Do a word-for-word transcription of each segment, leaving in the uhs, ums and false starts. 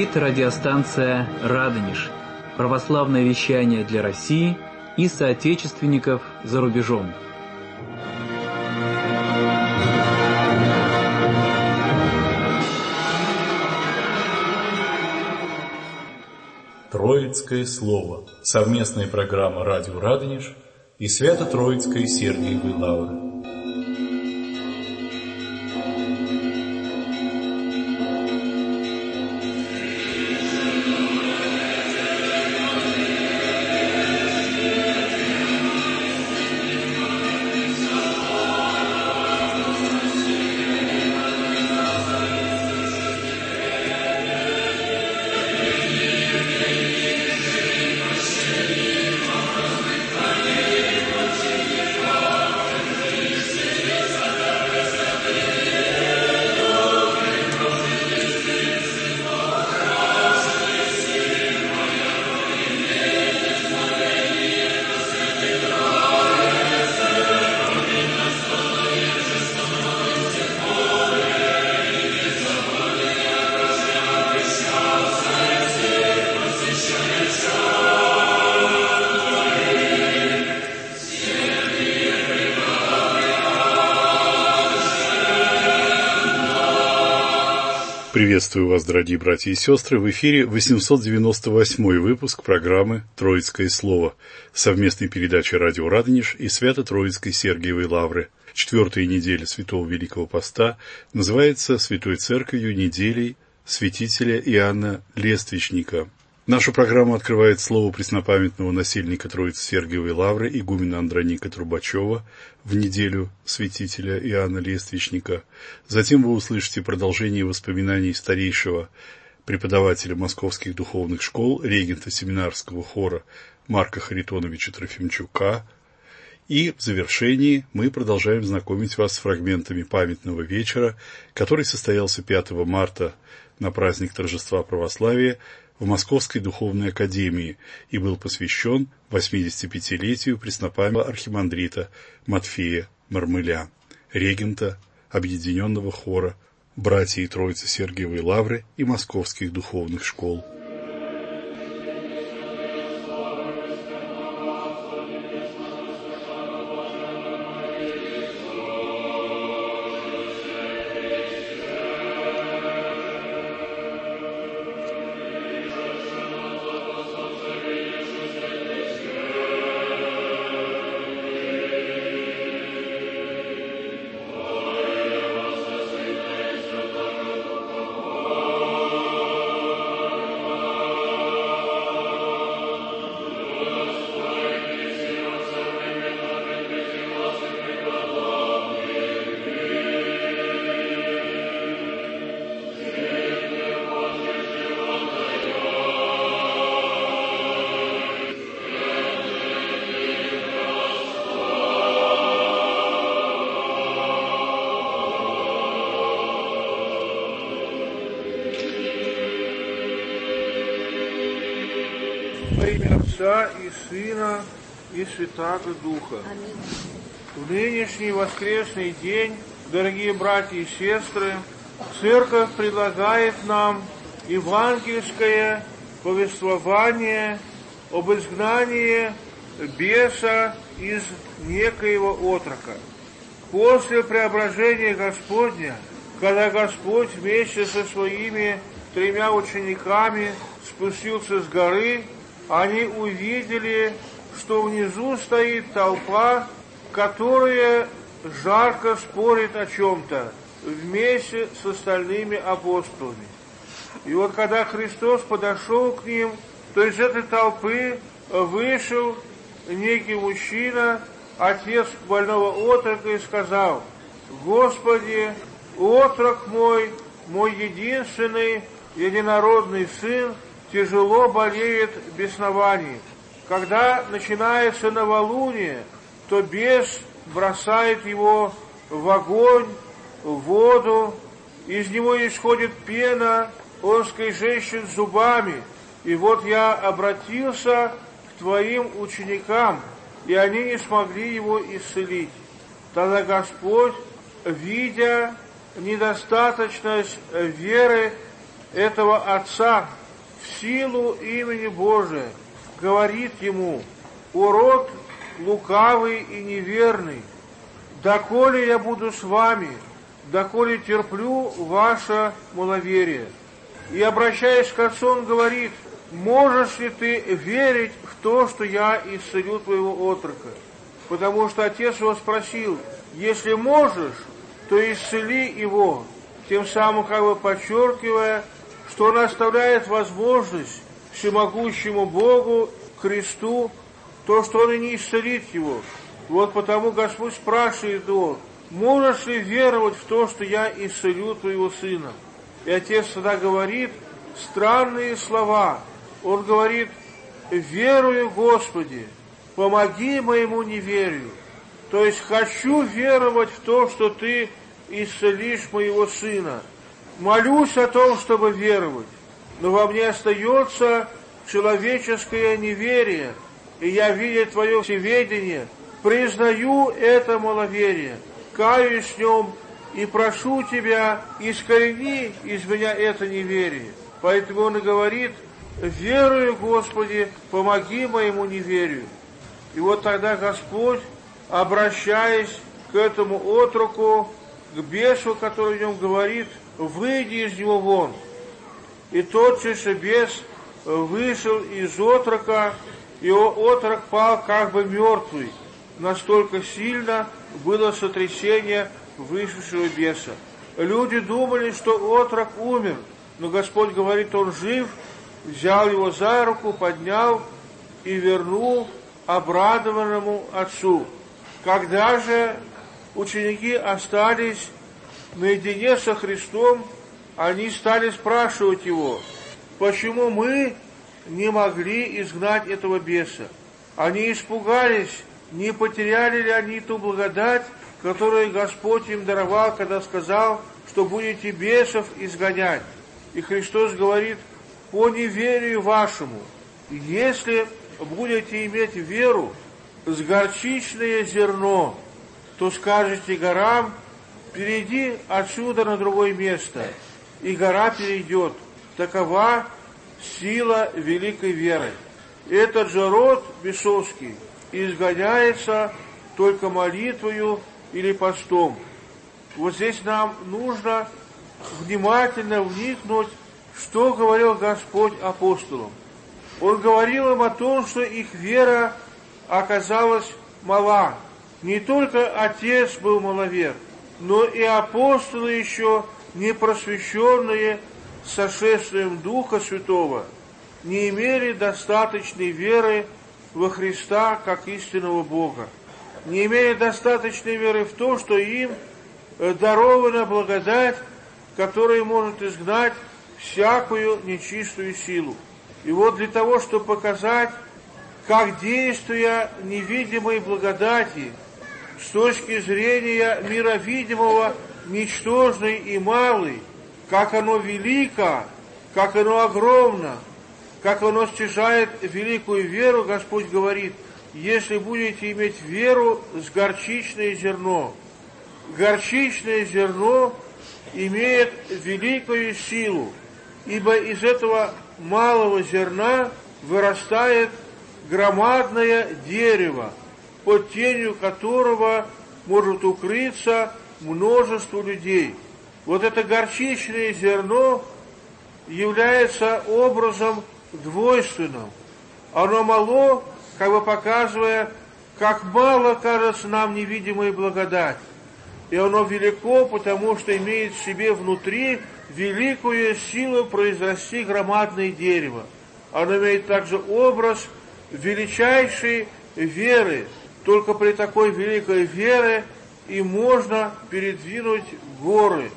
Это радиостанция «Радонеж», православное вещание для России и соотечественников за рубежом. Троицкое слово. Совместная программа «Радио Радонеж» и Свято-Троицкой Сергиевой Лавры. Приветствую вас, дорогие братья и сестры. В эфире восемьсот девяносто восьмой выпуск программы «Троицкое слово», совместной передачи «Радио Радонеж» и Свято-Троицкой Сергиевой Лавры. Четвертая неделя Святого Великого Поста называется Святой Церковью неделей святителя Иоанна Лествичника. Нашу программу открывает слово преснопамятного насельника Троицы Сергиевой Лавры игумена Андроника Трубачева в неделю святителя Иоанна Лествичника. Затем вы услышите продолжение воспоминаний старейшего преподавателя московских духовных школ, регента семинарского хора Марка Харитоновича Трофимчука. И в завершении мы продолжаем знакомить вас с фрагментами памятного вечера, который состоялся пятого марта на праздник торжества православия в Московской духовной академии и был посвящен восьмидесятипятилетию преснопамятного архимандрита Матфея Мармыля, регента объединенного хора братьев Троицы Сергиевой Лавры и московских духовных школ. Во имя Отца и Сына и Святаго Духа. Аминь. В нынешний воскресный день, дорогие братья и сестры, Церковь предлагает нам евангельское повествование об изгнании беса из некоего отрока. После преображения Господня, когда Господь вместе со своими тремя учениками спустился с горы, они увидели, что внизу стоит толпа, которая жарко спорит о чем-то вместе с остальными апостолами. И вот когда Христос подошел к ним, то из этой толпы вышел некий мужчина, отец больного отрока, и сказал: «Господи, отрок мой, мой единственный, единородный сын, тяжело болеет беснованием. Когда начинается новолуние, то бес бросает его в огонь, в воду, из него исходит пена, он скрежещет зубами. И вот я обратился к твоим ученикам, и они не смогли его исцелить». Тогда Господь, видя недостаточность веры этого отца, в силу имени Божия, говорит ему: «О род лукавый и неверный, доколе я буду с вами, доколе терплю ваше маловерие». И, обращаясь к отцу, он говорит: «Можешь ли ты верить в то, что я исцелю твоего отрока?» Потому что отец его спросил: «Если можешь, то исцели его», тем самым как бы подчеркивая, что он оставляет возможность всемогущему Богу, Христу, то, что он и не исцелит его. Вот потому Господь спрашивает его: «Можешь ли веровать в то, что я исцелю твоего сына?» И отец тогда говорит странные слова. Он говорит: «Верую, Господи, помоги моему неверию». То есть хочу веровать в то, что ты исцелишь моего сына. Молюсь о том, чтобы веровать, но во мне остается человеческое неверие, и я, видя твое всеведение, признаю это маловерие, каюсь в нем и прошу тебя, искорени из меня это неверие. Поэтому он и говорит: верую, Господи, помоги моему неверию. И вот тогда Господь, обращаясь к этому отроку, к бесу, который в нем говорит: выйди из него вон. И тотчас же бес вышел из отрока, и отрок пал как бы мертвый. Настолько сильно было сотрясение вышедшего беса. Люди думали, что отрок умер, но Господь говорит: он жив, взял его за руку, поднял и вернул обрадованному отцу. Когда же ученики остались наедине со Христом, они стали спрашивать его: почему мы не могли изгнать этого беса? Они испугались, не потеряли ли они ту благодать, которую Господь им даровал, когда сказал, что будете бесов изгонять. И Христос говорит: по неверию вашему, если будете иметь веру с горчичное зерно, то скажете горам: перейди отсюда на другое место, и гора перейдет. Такова сила великой веры. Этот же род бесовский изгоняется только молитвою или постом. Вот здесь нам нужно внимательно вникнуть, что говорил Господь апостолам. Он говорил им о том, что их вера оказалась мала. Не только отец был маловер, но и апостолы еще не просвещенные сошествием Духа Святого не имели достаточной веры во Христа как истинного Бога, не имели достаточной веры в то, что им дарована благодать, которая может изгнать всякую нечистую силу. И вот для того, чтобы показать, как действия невидимой благодати с точки зрения мира видимого ничтожный и малый, как оно велико, как оно огромно, как оно стяжает великую веру, Господь говорит: если будете иметь веру с горчичное зерно. Горчичное зерно имеет великую силу, ибо из этого малого зерна вырастает громадное дерево, под тенью которого может укрыться множество людей. Вот это горчичное зерно является образом двойственным. Оно мало, как бы показывая, как мало кажется нам невидимая благодать. И оно велико, потому что имеет в себе внутри великую силу произрасти громадное дерево. Оно имеет также образ величайшей веры. Только при такой великой вере и можно передвинуть горы.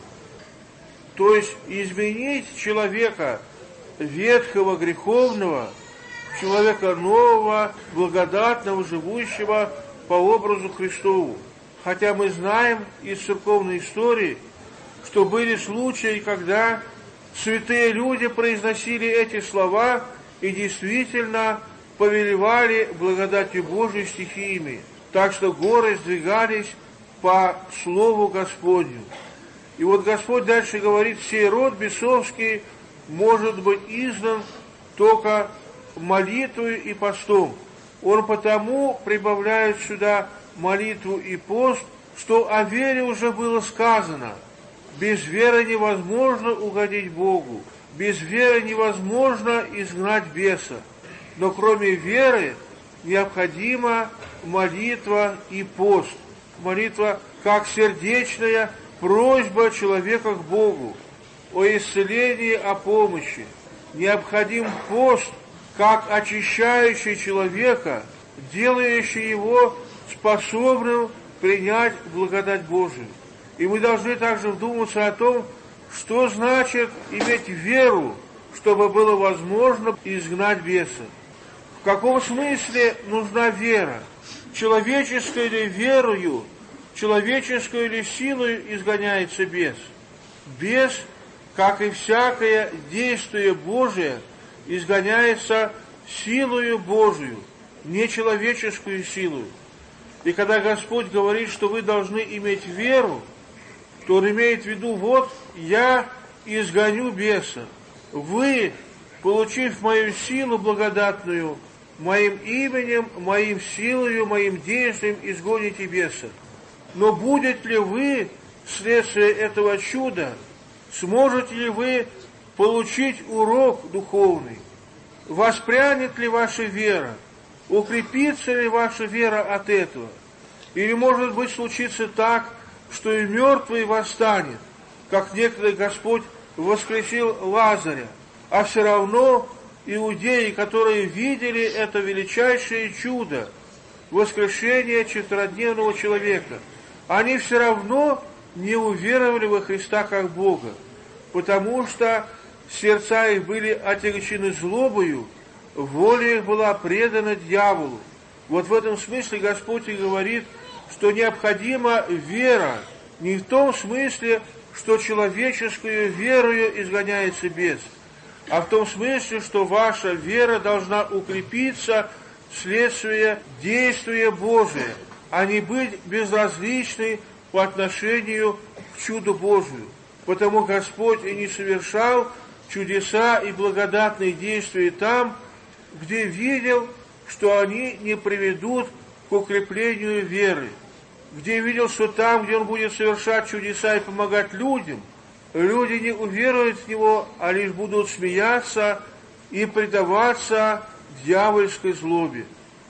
То есть изменить человека ветхого, греховного, человека нового, благодатного, живущего по образу Христову. Хотя мы знаем из церковной истории, что были случаи, когда святые люди произносили эти слова и действительно повелевали благодатью Божией стихиями, так что горы сдвигались по слову Господню. И вот Господь дальше говорит: сей род бесовский может быть изгнан только молитвой и постом. Он потому прибавляет сюда молитву и пост, что о вере уже было сказано. Без веры невозможно угодить Богу, без веры невозможно изгнать беса. Но кроме веры необходима молитва и пост. Молитва как сердечная просьба человека к Богу о исцелении, о помощи. Необходим пост, как очищающий человека, делающий его способным принять благодать Божию. И мы должны также вдуматься о том, что значит иметь веру, чтобы было возможно изгнать беса. В каком смысле нужна вера? Человеческой ли верою, человеческой ли силой изгоняется бес? Бес, как и всякое действие Божие, изгоняется силою Божию, не человеческую силою. И когда Господь говорит, что вы должны иметь веру, то Он имеет в виду, вот, я изгоню беса. Вы, получив мою силу благодатную, моим именем, моим силою, моим действием изгоните беса. Но будет ли вы, вследствие этого чуда, сможете ли вы получить урок духовный? Воспрянет ли ваша вера? Укрепится ли ваша вера от этого? Или, может быть, случится так, что и мертвый восстанет, как некогда Господь воскресил Лазаря, а все равно иудеи, которые видели это величайшее чудо, воскрешение четверодневного человека, они все равно не уверовали во Христа как Бога, потому что сердца их были отягчены злобою, воля их была предана дьяволу. Вот в этом смысле Господь и говорит, что необходима вера, не в том смысле, что человеческую верою изгоняется бес, а в том смысле, что ваша вера должна укрепиться вследствие действия Божия, а не быть безразличной по отношению к чуду Божию. Потому Господь и не совершал чудеса и благодатные действия там, где видел, что они не приведут к укреплению веры, где видел, что там, где Он будет совершать чудеса и помогать людям, люди не уверуют в Него, а лишь будут смеяться и предаваться дьявольской злобе.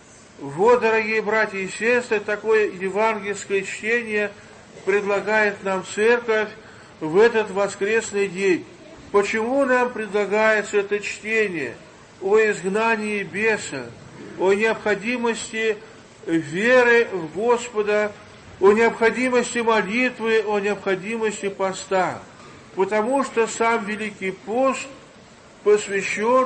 Вот, дорогие братья и сестры, такое евангельское чтение предлагает нам Церковь в этот воскресный день. Почему нам предлагается это чтение о изгнании беса, о необходимости веры в Господа, о необходимости молитвы, о необходимости поста? Потому что сам Великий пост посвящен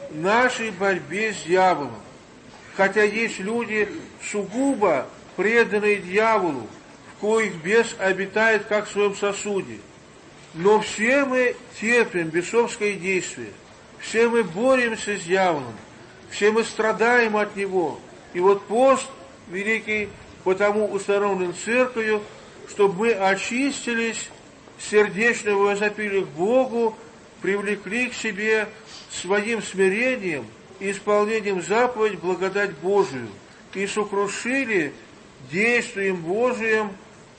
нашей борьбе с дьяволом. Хотя есть люди сугубо преданные дьяволу, в коих бес обитает как в своем сосуде. Но все мы терпим бесовское действие, все мы боремся с дьяволом, все мы страдаем от него. И вот пост великий потому установлен Церковью, чтобы мы очистились, сердечно возопили к Богу, привлекли к себе своим смирением и исполнением заповедь благодать Божию и сокрушили действием Божиим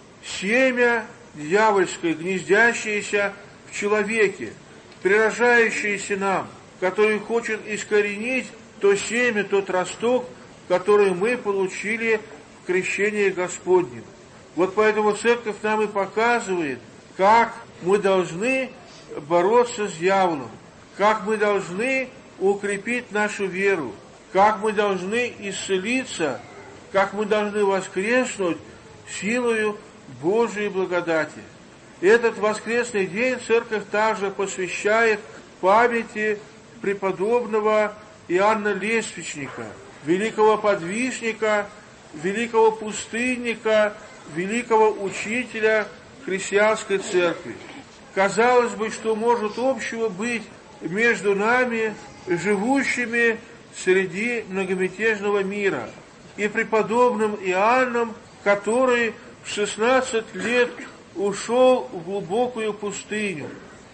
семя дьявольское, гнездящееся в человеке, прирожающееся нам, который хочет искоренить то семя, тот росток, который мы получили в крещении Господнем. Вот поэтому Церковь нам и показывает, как мы должны бороться с дьяволом, как мы должны укрепить нашу веру, как мы должны исцелиться, как мы должны воскреснуть силою Божией благодати. Этот воскресный день Церковь также посвящает памяти преподобного Иоанна Лествичника, великого подвижника, великого пустынника, великого учителя христианской церкви. Казалось бы, что может общего быть между нами, живущими среди многомятежного мира, и преподобным Иоанном, который в шестнадцать лет ушел в глубокую пустыню,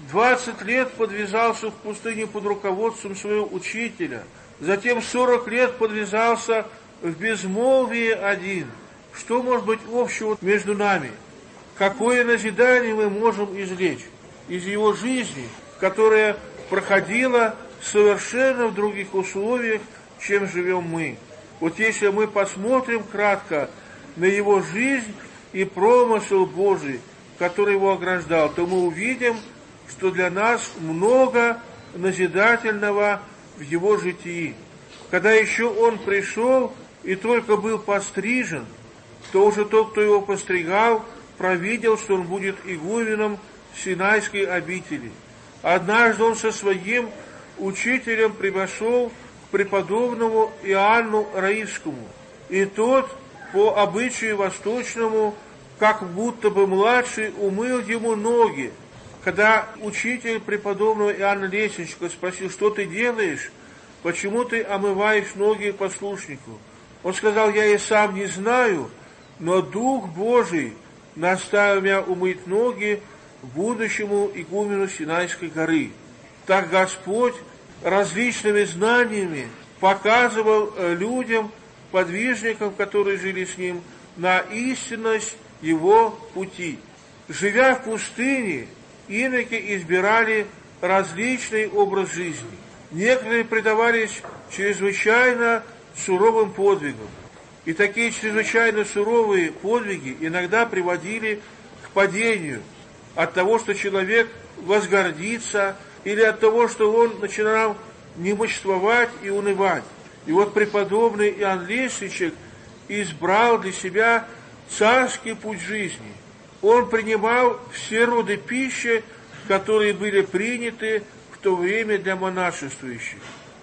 двадцать лет подвязался в пустыне под руководством своего учителя, затем сорок лет подвязался в безмолвии один. Что может быть общего между нами? Какое назидание мы можем извлечь из его жизни, которая проходила совершенно в других условиях, чем живем мы? Вот если мы посмотрим кратко на его жизнь и промысел Божий, который его ограждал, то мы увидим, что для нас много назидательного в его житии. Когда еще он пришел и только был пострижен, то уже тот, кто его постригал, провидел, что он будет игуменом Синайской обители. Однажды он со своим учителем пришел к преподобному Иоанну Раифскому, и тот, по обычаю восточному, как будто бы младший, умыл ему ноги. Когда учитель преподобного Иоанна Лесничего спросил: что ты делаешь, почему ты омываешь ноги послушнику? Он сказал: я и сам не знаю, но Дух Божий наставил меня умыть ноги будущему игумену Синайской горы. Так Господь различными знаниями показывал людям, подвижникам, которые жили с ним, на истинность его пути. Живя в пустыне, иноки избирали различный образ жизни. Некоторые предавались чрезвычайно суровым подвигам. И такие чрезвычайно суровые подвиги иногда приводили к падению от того, что человек возгордится, или от того, что он начинал немоществовать и унывать. И вот преподобный Иоанн Лесничек избрал для себя царский путь жизни. Он принимал все роды пищи, которые были приняты в то время для монашествующих.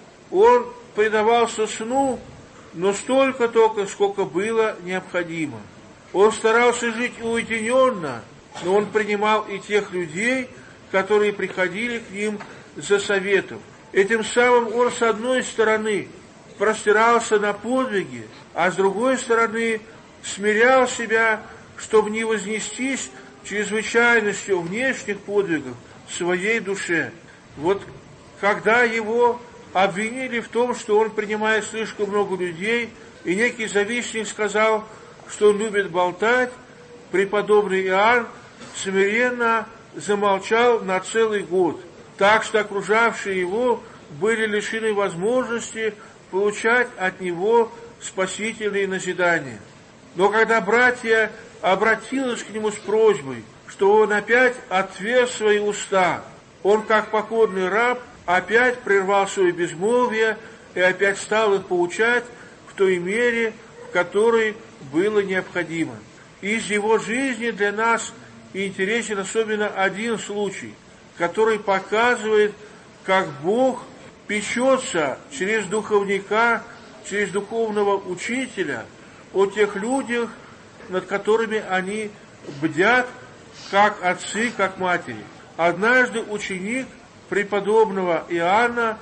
Он предавался сну, но столько только, сколько было необходимо. Он старался жить уединенно, но он принимал и тех людей, которые приходили к ним за советом. Этим самым он, с одной стороны, простирался на подвиги, а с другой стороны, смирял себя, чтобы не вознестись чрезвычайностью внешних подвигов в своей душе. Вот когда его обвинили в том, что он принимает слишком много людей, и некий завистник сказал, что он любит болтать, преподобный Иоанн смиренно замолчал на целый год, так что окружавшие его были лишены возможности получать от него спасительные назидания. Но когда братья обратились к нему с просьбой, что он опять отверз свои уста, он, как покорный раб, опять прервал свое безмолвие и опять стал их поучать в той мере, в которой было необходимо. Из его жизни для нас интересен особенно один случай, который показывает, как Бог печется через духовника, через духовного учителя о тех людях, над которыми они бдят, как отцы, как матери. Однажды ученик преподобного Иоанна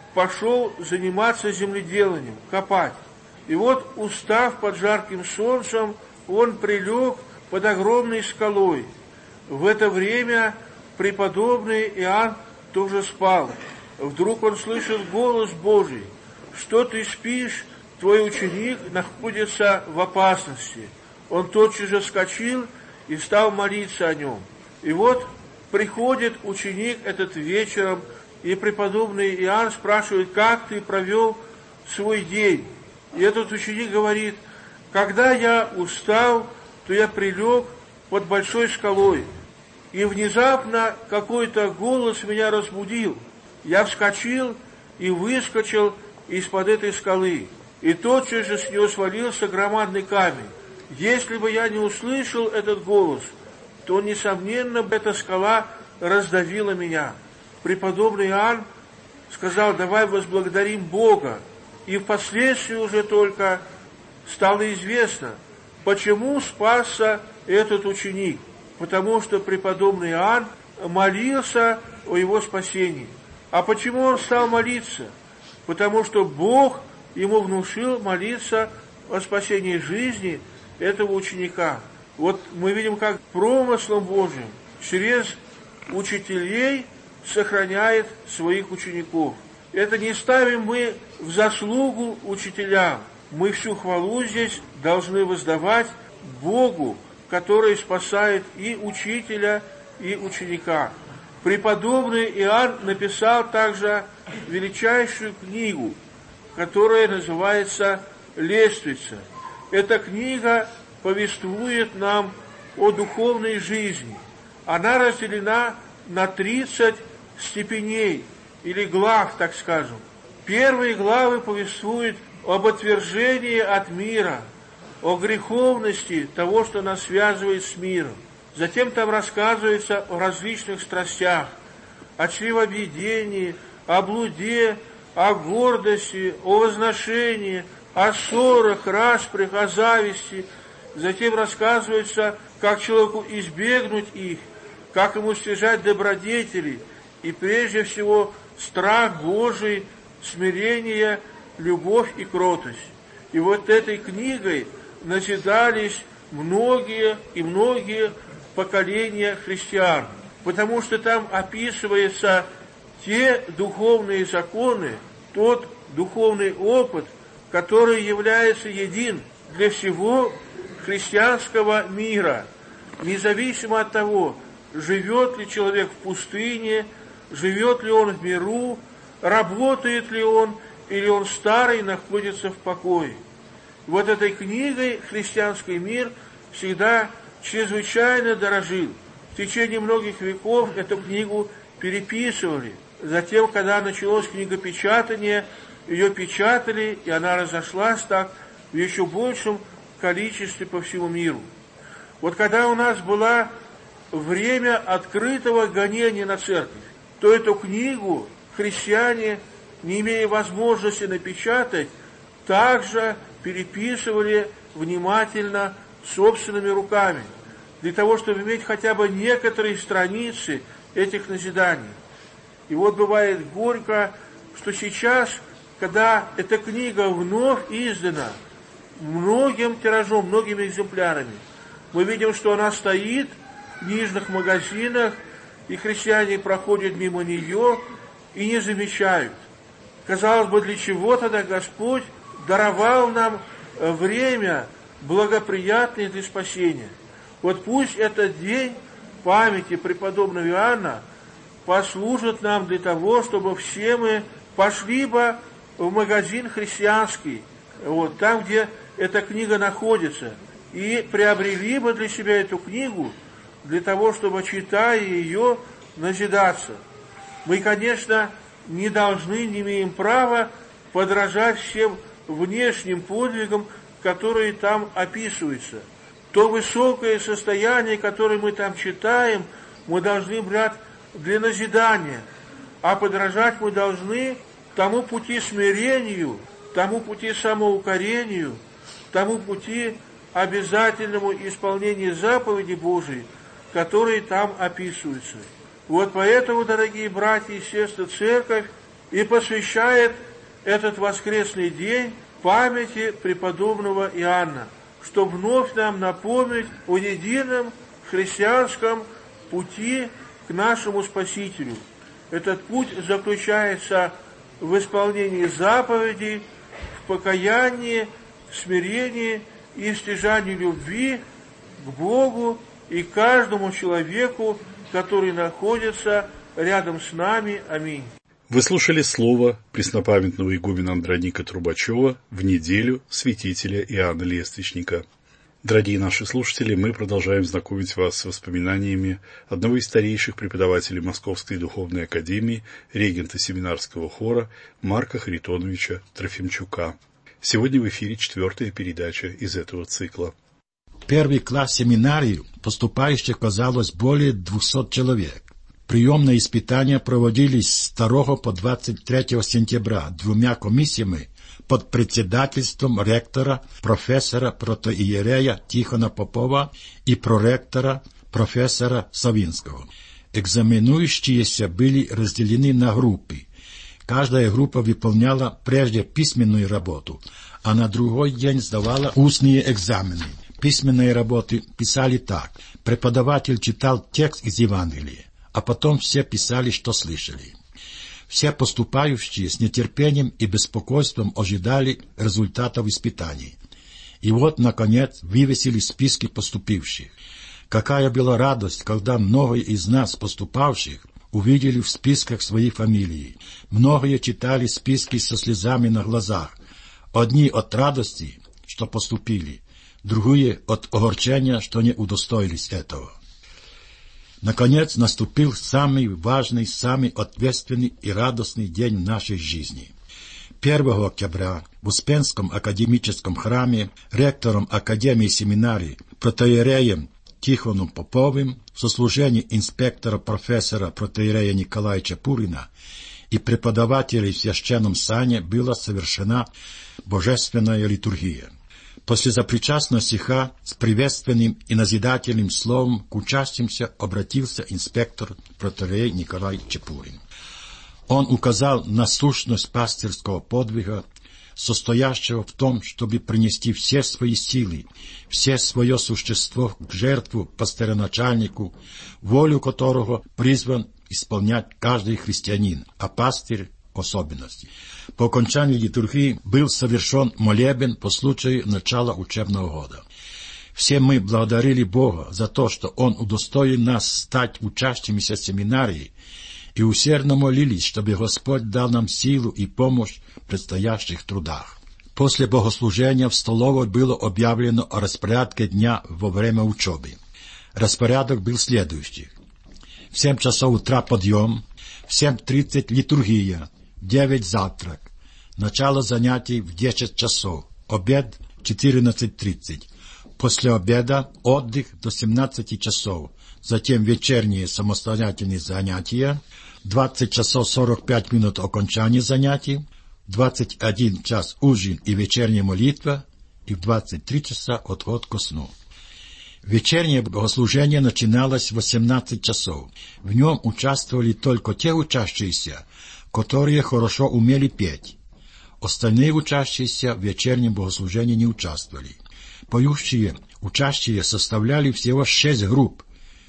пошел заниматься земледеланием, копать. И вот, устав под жарким солнцем, он прилег под огромной скалой. В это время преподобный Иоанн тоже спал. Вдруг он слышит голос Божий: что ты спишь, твой ученик находится в опасности. Он тотчас же вскочил и стал молиться о нем. И вот приходит ученик этот вечером, и преподобный Иоанн спрашивает: как ты провел свой день? И этот ученик говорит: когда я устал, то я прилег под большой скалой, и внезапно какой-то голос меня разбудил. Я вскочил и выскочил из-под этой скалы, и тотчас же с нее свалился громадный камень. Если бы я не услышал этот голос, то, несомненно, эта скала раздавила меня. Преподобный Иоанн сказал: давай возблагодарим Бога. И впоследствии уже только стало известно, почему спасся этот ученик. Потому что преподобный Иоанн молился о его спасении. А почему он стал молиться? Потому что Бог ему внушил молиться о спасении жизни этого ученика. Вот мы видим, как промыслом Божьим, через учителей сохраняет своих учеников. Это не ставим мы в заслугу учителям. Мы всю хвалу здесь должны воздавать Богу, который спасает и учителя, и ученика. Преподобный Иоанн написал также величайшую книгу, которая называется «Лествица». Эта книга повествует нам о духовной жизни. Она разделена на тридцать степеней, или глав, так скажем. Первые главы повествуют об отвержении от мира, о греховности того, что нас связывает с миром. Затем там рассказывается о различных страстях, о чревоведении, о блуде, о гордости, о возношении, о ссорах, распрях, о зависти. Затем рассказывается, как человеку избегнуть их, как ему стяжать добродетели, и прежде всего страх Божий, смирение, любовь и кротость. И вот этой книгой назидались многие и многие поколения христиан, потому что там описываются те духовные законы, тот духовный опыт, который является един для всего христианского мира, независимо от того, живет ли человек в пустыне, живет ли он в миру, работает ли он, или он старый находится в покое. Вот этой книгой христианский мир всегда чрезвычайно дорожил. В течение многих веков эту книгу переписывали. Затем, когда началось книгопечатание, ее печатали, и она разошлась так в еще большем количестве по всему миру. Вот когда у нас было время открытого гонения на церковь, то эту книгу христиане, не имея возможности напечатать, также переписывали внимательно собственными руками, для того, чтобы иметь хотя бы некоторые страницы этих назиданий. И вот бывает горько, что сейчас, когда эта книга вновь издана многим тиражом, многими экземплярами, мы видим, что она стоит в книжных магазинах, и христиане проходят мимо нее и не замечают. Казалось бы, для чего тогда Господь даровал нам время благоприятное для спасения? Вот пусть этот день памяти преподобного Иоанна послужит нам для того, чтобы все мы пошли бы в магазин христианский, вот там, где эта книга находится, и приобрели бы для себя эту книгу, для того, чтобы, читая ее, назидаться. Мы, конечно, не должны, не имеем права подражать всем внешним подвигам, которые там описываются. То высокое состояние, которое мы там читаем, мы должны брать для назидания, а подражать мы должны тому пути смирению, тому пути самоукорению, тому пути обязательному исполнению заповедей Божией, которые там описываются. Вот поэтому, дорогие братья и сестры, Церковь и посвящает этот воскресный день памяти преподобного Иоанна, чтобы вновь нам напомнить о едином христианском пути к нашему Спасителю. Этот путь заключается в исполнении заповедей, в покаянии, в смирении и в стяжании любви к Богу и каждому человеку, который находится рядом с нами. Аминь. Вы слушали слово преснопамятного игумена Андроника Трубачева в неделю святителя Иоанна Лествичника. Дорогие наши слушатели, мы продолжаем знакомить вас с воспоминаниями одного из старейших преподавателей Московской духовной академии, регента семинарского хора Марка Харитоновича Трофимчука. Сегодня в эфире четвертая передача из этого цикла. В первый класс семинарии поступающих оказалось более двухсот человек. Приемные испытания проводились с второго по двадцать третьего сентября двумя комиссиями под председательством ректора, профессора протоиерея Тихона Попова и проректора, профессора Савинского. Экзаменующиеся были разделены на группы. Каждая группа выполняла прежде письменную работу, а на другой день сдавала устные экзамены. Письменные работы писали так. Преподаватель читал текст из Евангелия, а потом все писали, что слышали. Все поступающие с нетерпением и беспокойством ожидали результатов испытаний. И вот, наконец, вывесили списки поступивших. Какая была радость, когда многие из нас, поступавших, увидели в списках свои фамилии. Многие читали списки со слезами на глазах. Одни от радости, что поступили, другие от огорчения, что не удостоились этого. Наконец наступил самый важный, самый ответственный и радостный день в нашей жизни. первого октября в Успенском академическом храме ректором Академии семинарии протоиереем Тихоном Поповым в сослужении инспектора профессора протоиерея Николая Чепурина и преподавателей в священном сане была совершена божественная литургия. После запричастного стиха с приветственным и назидательным словом к участимся обратился инспектор протоиерей Николай Чепурин. Он указал на сущность пастырского подвига, состоящего в том, чтобы принести все свои силы, все свое существо к жертву пастыроначальнику, волю которого призван исполнять каждый христианин, а пастырь в особенности. По окончании литургии был совершен молебен по случаю начала учебного года. Все мы благодарили Бога за то, что Он удостоил нас стать учащимися семинарии, и усердно молились, чтобы Господь дал нам силу и помощь в предстоящих трудах. После богослужения в столовой было объявлено о распорядке дня во время учебы. Распорядок был следующий. В семь часов утра подъем, в семь тридцать литургия, в девять завтрак, начало занятий в десять часов, обед в четырнадцать тридцать. После обеда отдых до семнадцати часов, затем вечерние самостоятельные занятия, двадцать часов сорок пять минут окончания занятий, двадцать один час ужин и вечерняя молитва, и в двадцать три часа отход ко сну. Вечернее богослужение начиналось в восемнадцать часов. В нем участвовали только те учащиеся, которые хорошо умели петь. Остальные учащиеся в вечернем богослужении не участвовали. Поющие учащие составляли всего шесть групп.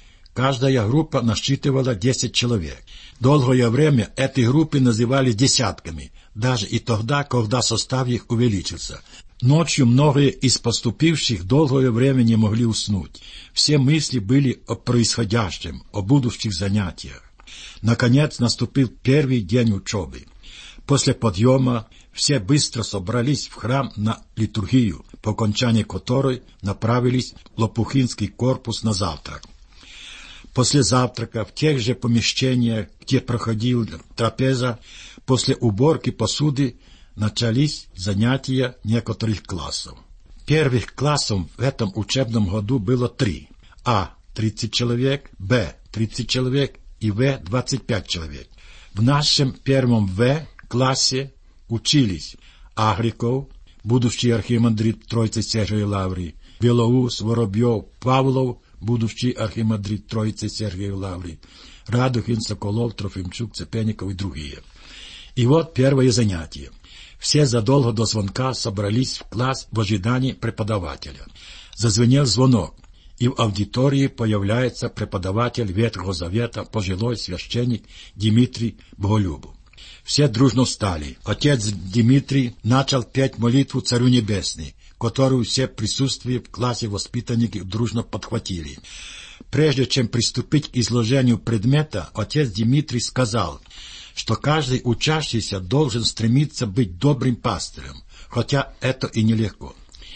Каждая группа насчитывала десять человек. Долгое время эти группы назывались десятками, даже и тогда, когда состав их увеличился. Ночью многие из поступивших долгое время не могли уснуть. Все мысли были о происходящем, о будущих занятиях. Наконец наступил первый день учебы. После подъема все быстро собрались в храм на литургию, по окончании которой направились в Лопухинский корпус на завтрак. После завтрака в тех же помещениях, где проходила трапеза, после уборки посуды начались занятия некоторых классов. Первых классов в этом учебном году было три. А – тридцать человек, Б – тридцать человек и В – двадцать пять человек. В нашем первом В классе учились Агриков, будущий архимандрит Троицы Сергиевой Лавры, Белоус, Воробьев, Павлов, будущий архимандрит Троицы Сергиевой Лавры, Радухин, Соколов, Трофимчук, Цепенников и другие. И вот первое занятие. Все задолго до звонка собрались в класс в ожидании преподавателя. Зазвенел звонок, и в аудитории появляется преподаватель Ветхого Завета, пожилой священник Дмитрий Боголюбов. Все дружно встали. Отец Дмитрий начал петь молитву Царю Небесный, которую все присутствие в классе воспитанники дружно подхватили. Прежде чем приступить к изложению предмета, отец Дмитрий сказал, что каждый учащийся должен стремиться быть добрым пастырем, хотя это и нелегко.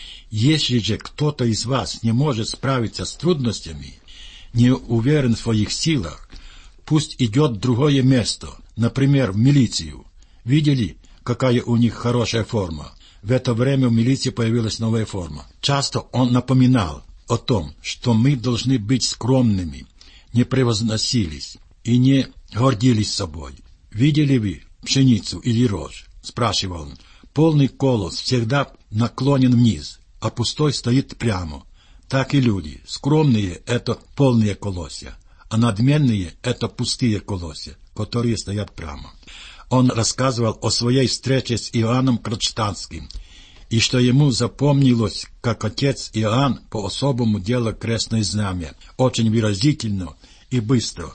Если же кто-то из вас не может справиться с трудностями, не уверен в своих силах, пусть идет в другое место, например, в милицию. Видели, какая у них хорошая форма? В это время в милиции появилась новая форма. Часто он напоминал о том, что мы должны быть скромными, не превозносились и не гордились собой. «Видели вы пшеницу или рожь?» — спрашивал он. «Полный колос всегда наклонен вниз, а пустой стоит прямо. Так и люди. Скромные — это полные колосья, а надменные — это пустые колосья, которые стоят прямо». Он рассказывал о своей встрече с Иоанном Кронштадтским, и что ему запомнилось, как отец Иоанн по-особому делал крестное знамя, очень выразительно и быстро.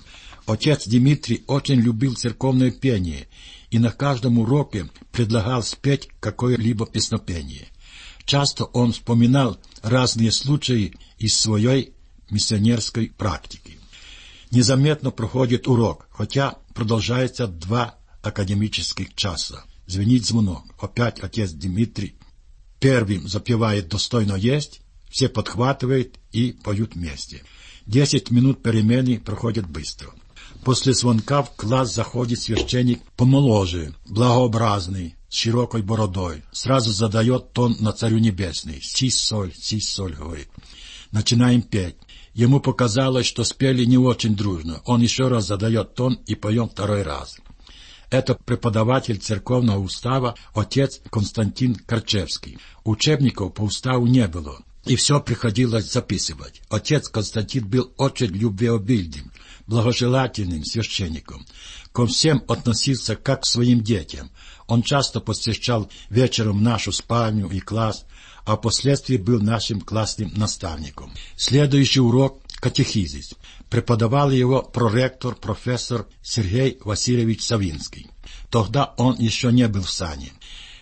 Отец Дмитрий очень любил церковное пение и на каждом уроке предлагал спеть какое-либо песнопение. Часто он вспоминал разные случаи из своей миссионерской практики. Незаметно проходит урок, хотя продолжается два академических часа. Звенит звонок. Опять отец Дмитрий первым запевает «Достойно есть», все подхватывают и поют вместе. Десять минут перемены проходят быстро. После звонка в класс заходит священник помоложе, благообразный, с широкой бородой. Сразу задает тон на Царю Небесный. «Си-соль, си-соль», говорит. Начинаем петь. Ему показалось, что спели не очень дружно. Он еще раз задает тон и поем второй раз. Это преподаватель церковного устава, отец Константин Корчевский. Учебников по уставу не было, и все приходилось записывать. Отец Константин был очень любвеобильным, благожелательным священником. Ко всем относился как к своим детям. Он часто посещал вечером нашу спальню и класс, а впоследствии был нашим классным наставником. Следующий урок — катехизис. Преподавал его проректор, профессор Сергей Васильевич Савинский. Тогда он еще не был в сане.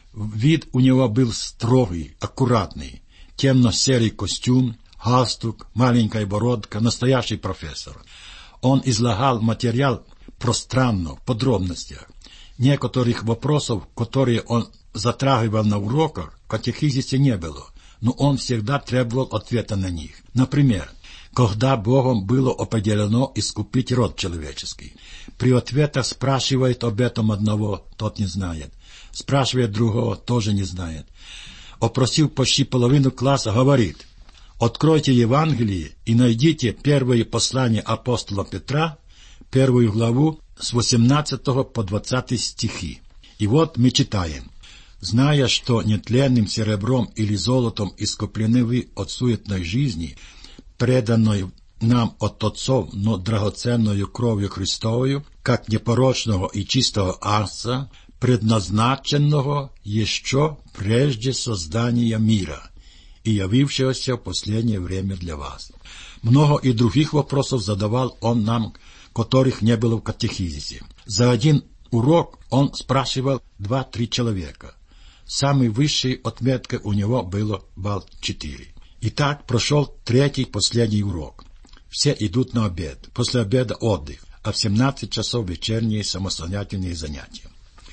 Вид у него был строгий, аккуратный. Темно-серый костюм, галстук, маленькая бородка, настоящий профессор. Он излагал материал пространно, в подробностях. Некоторых вопросов, которые он затрагивал на уроках, в катехизисе не было, но он всегда требовал ответа на них. Например, когда Богом было определено искупить род человеческий. При ответах спрашивает об этом одного, тот не знает. Спрашивает другого, тоже не знает. Опросив почти половину класса, говорит: «Откройте Евангелие и найдите первое послание апостола Петра, первую главу с восемнадцатого по двадцатый стихи». И вот мы читаем: «Зная, что нетленным серебром или золотом искуплены вы от суетной жизни, преданной нам от отцов, но драгоценною кровью Христовою, как непорочного и чистого агнца, предназначенного еще прежде создания мира и явившегося в последнее время для вас». Много и других вопросов задавал он нам, которых не было в катехизисе. За один урок он спрашивал два-три человека. Самой высшей отметкой у него было балл четыре. Итак, прошел третий, последний урок. Все идут на обед. После обеда отдых, а в семнадцать часов вечерние самостоятельные занятия.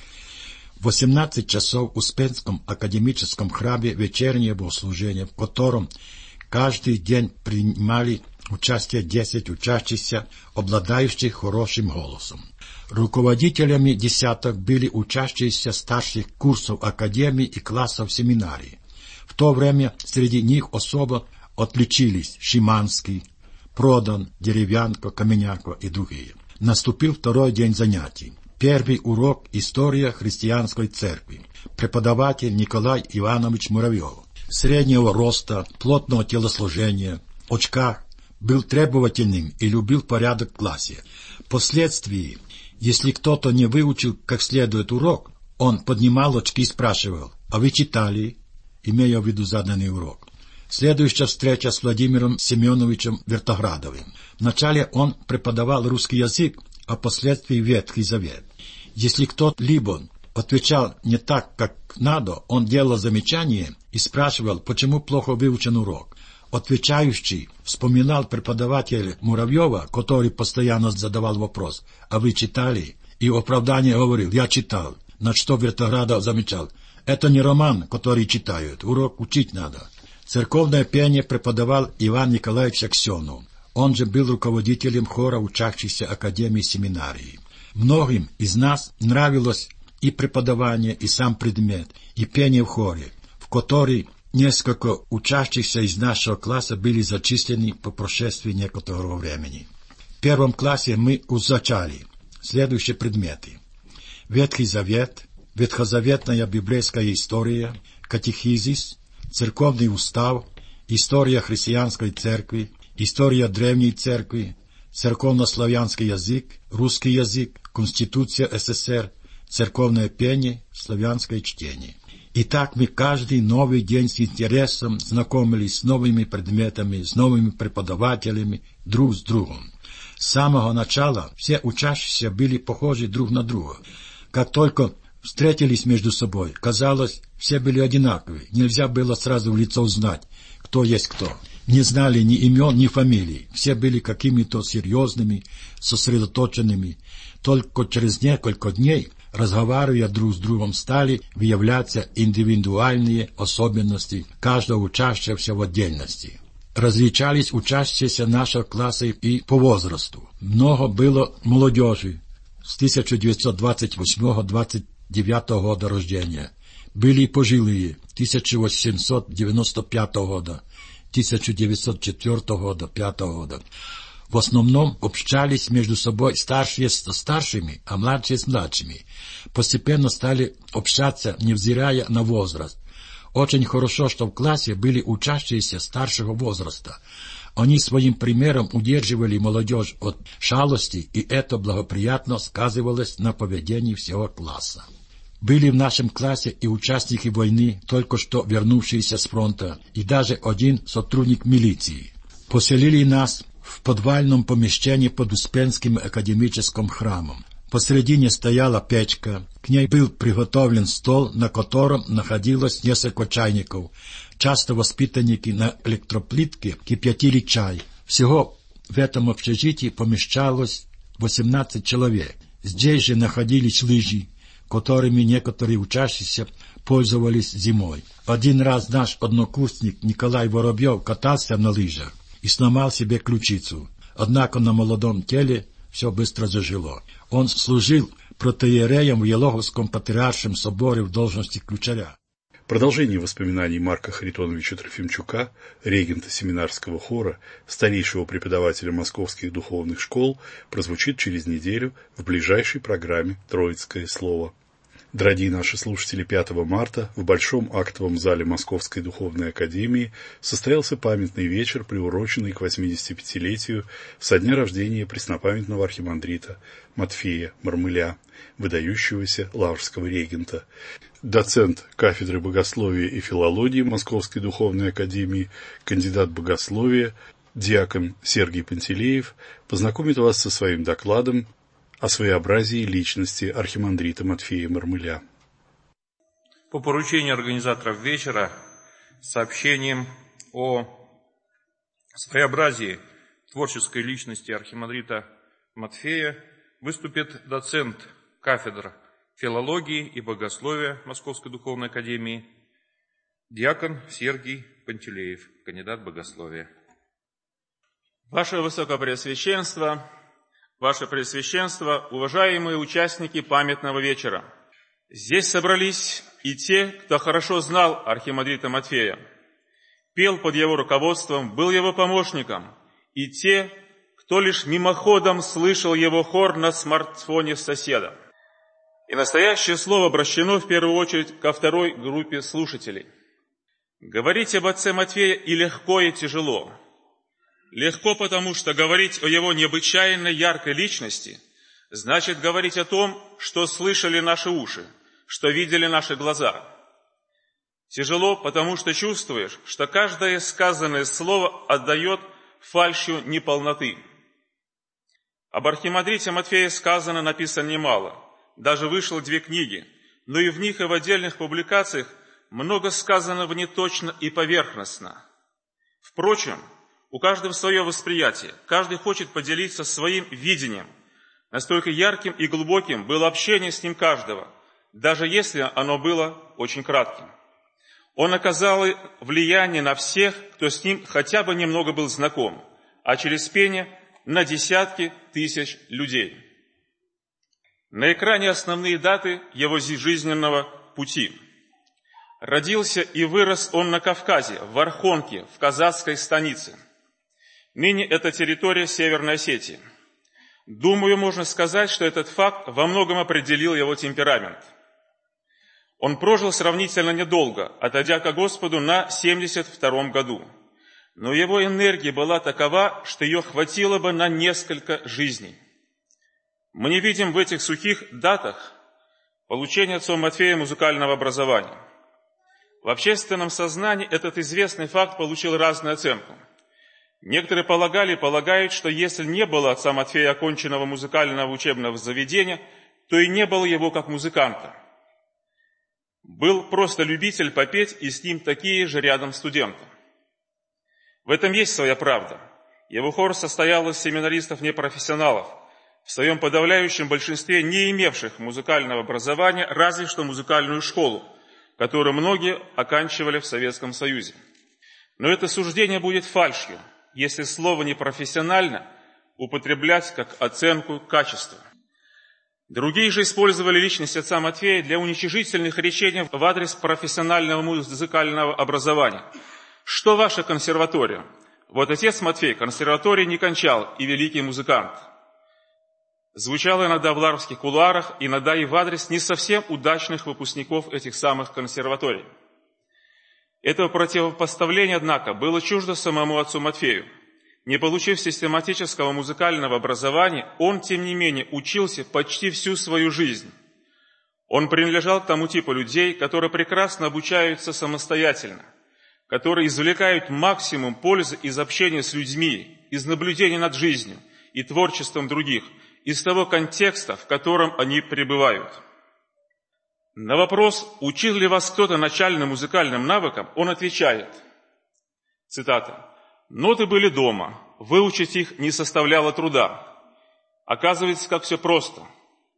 В восемнадцать часов в Успенском академическом храме вечернее богослужение, в котором каждый день принимали участие десять учащихся, обладающих хорошим голосом. Руководителями десяток были учащиеся старших курсов академии и классов семинарии. В то время среди них особо отличились Шиманский, Продан, Деревянко, Каменяко и другие. Наступил второй день занятий. Первый урок — история христианской церкви. Преподаватель Николай Иванович Муравьев. Среднего роста, плотного телосложения, в очках, был требовательным и любил порядок в классе. Впоследствии, если кто-то не выучил как следует урок, он поднимал очки и спрашивал: «А вы читали?» имея в виду заданный урок. Следующая встреча с Владимиром Семеновичем Вертоградовым. Вначале он преподавал русский язык, а впоследствии Ветхий Завет. Если кто-либо отвечал не так, как надо, он делал замечание и спрашивал, почему плохо выучен урок. Отвечающий вспоминал преподавателя Муравьева, который постоянно задавал вопрос: «А вы читали?» И в оправдание говорил: «Я читал». На что Вертоградов замечал: «Это не роман, который читают, урок учить надо». Церковное пение преподавал Иван Николаевич Аксенов. Он же был руководителем хора учащихся академии семинарии. Многим из нас нравилось и преподавание, и сам предмет, и пение в хоре, в который несколько учащихся из нашего класса были зачислены по прошествии некоторого времени. В первом классе мы узначали следующие предметы: Ветхий Завет, ветхозаветная библейская история, катехизис, церковный устав, история христианской церкви, история древней церкви, церковнославянский язык, русский язык, Конституция СССР, церковное пение, славянское чтение. Итак, мы каждый новый день с интересом знакомились с новыми предметами, с новыми преподавателями, друг с другом. С самого начала все учащиеся были похожи друг на друга. Как только встретились между собой, казалось, все были одинаковы. Нельзя было сразу в лицо узнать, кто есть кто. Не знали ни имен, ни фамилий. Все были какими-то серьезными, сосредоточенными. Только через несколько дней, разговаривая друг с другом, стали выявляться индивидуальные особенности каждого учащегося в отдельности. Различались учащиеся нашего класса и по возрасту. Много было молодежи с тысяча девятьсот двадцать восьмого — двадцать девятого года рождения. Были и пожилые тысяча восемьсот девяносто пятого года, тысяча девятьсот четвёртого года, пятого года. В основном общались между собой старшие со старшими, а младшие с младшими. Постепенно стали общаться, невзирая на возраст. Очень хорошо, что в классе были учащиеся старшего возраста. Они своим примером удерживали молодежь от шалости, и это благоприятно сказывалось на поведении всего класса. Были в нашем классе и участники войны, только что вернувшиеся с фронта, и даже один сотрудник милиции. Поселили нас в подвальном помещении под Успенским академическим храмом. Посредине стояла печка, к ней был приготовлен стол, на котором находилось несколько чайников. Часто воспитанники на электроплитке кипятили чай. Всего в этом общежитии помещалось восемнадцать человек. Здесь же находились лыжи, которыми некоторые учащиеся пользовались зимой. Один раз наш однокурсник Николай Воробьев катался на лыжах и сломал себе ключицу. Однако на молодом теле все быстро зажило. Он служил протоиереем в Елоховском патриаршем соборе в должности ключаря. Продолжение воспоминаний Марка Харитоновича Трофимчука, регента семинарского хора, старейшего преподавателя московских духовных школ, прозвучит через неделю в ближайшей программе «Троицкое слово». Дорогие наши слушатели, пятого марта в Большом актовом зале Московской духовной академии состоялся памятный вечер, приуроченный к восьмидесятипятилетию со дня рождения преснопамятного архимандрита Матфея Мармыля, выдающегося лаврского регента. Доцент кафедры богословия и филологии Московской духовной академии, кандидат богословия, диакон Сергий Пантелеев познакомит вас со своим докладом о своеобразии личности архимандрита Матфея Мармыля. По поручению организаторов вечера сообщением о своеобразии творческой личности архимандрита Матфея выступит доцент кафедр филологии и богословия Московской духовной академии, диакон Сергий Пантелеев, кандидат богословия. Ваше Высокопреосвященство, Ваше Преосвященство, уважаемые участники памятного вечера, здесь собрались и те, кто хорошо знал архимандрита Матфея, пел под его руководством, был его помощником, и те, кто лишь мимоходом слышал его хор на смартфоне соседа. И настоящее слово обращено в первую очередь ко второй группе слушателей. Говорить об отце Матфея и легко, и тяжело. Легко, потому что говорить о его необычайно яркой личности значит говорить о том, что слышали наши уши, что видели наши глаза. Тяжело, потому что чувствуешь, что каждое сказанное слово отдает фальшью неполноты. Об архимандрите Матфея сказано, написано немало. Даже вышло две книги, но и в них, и в отдельных публикациях много сказано неточно и поверхностно. Впрочем, у каждого свое восприятие, каждый хочет поделиться своим видением. Настолько ярким и глубоким было общение с ним каждого, даже если оно было очень кратким. Он оказал влияние на всех, кто с ним хотя бы немного был знаком, а через пение на десятки тысяч людей. На экране основные даты его жизненного пути. Родился и вырос он на Кавказе, в Архонке, в казацкой станице. Ныне это территория Северной Осетии. Думаю, можно сказать, что этот факт во многом определил его темперамент. Он прожил сравнительно недолго, отойдя ко Господу на семьдесят втором году. Но его энергия была такова, что ее хватило бы на несколько жизней. Мы не видим в этих сухих датах получения отцом Матфея музыкального образования. В общественном сознании этот известный факт получил разную оценку. Некоторые полагали и полагают, что если не было отца Матфея оконченного музыкального учебного заведения, то и не было его как музыканта. Был просто любитель попеть, и с ним такие же рядом студенты. В этом есть своя правда. Его хор состоял из семинаристов-непрофессионалов, в своем подавляющем большинстве не имевших музыкального образования, разве что музыкальную школу, которую многие оканчивали в Советском Союзе. Но это суждение будет фальшью, если слово «непрофессионально» употреблять как оценку качества. Другие же использовали личность отца Матфея для уничижительных речений в адрес профессионального музыкального образования. Что ваша консерватория? Вот отец Матфей консерватории не кончал и великий музыкант. Звучало иногда в лаврских кулуарах, иногда и в адрес не совсем удачных выпускников этих самых консерваторий. Этого противопоставления, однако, было чуждо самому отцу Матфею. Не получив систематического музыкального образования, он, тем не менее, учился почти всю свою жизнь. Он принадлежал к тому типу людей, которые прекрасно обучаются самостоятельно, которые извлекают максимум пользы из общения с людьми, из наблюдения над жизнью и творчеством других, из того контекста, в котором они пребывают. На вопрос, учил ли вас кто-то начальным музыкальным навыкам, он отвечает, цитата, «Ноты были дома, выучить их не составляло труда. Оказывается, как все просто».